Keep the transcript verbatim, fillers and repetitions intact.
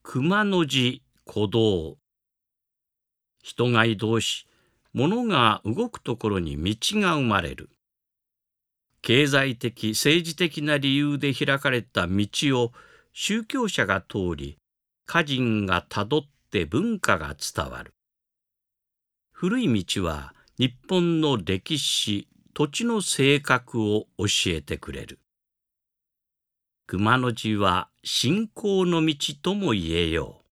熊の字鼓動。人が移動し、物が動くところに道が生まれる。経済的、政治的な理由で開かれた道を宗教者が通り、歌人がたどって文化が伝わる。古い道は日本の歴史、土地の性格を教えてくれる。熊の字は信仰の道とも言えよう。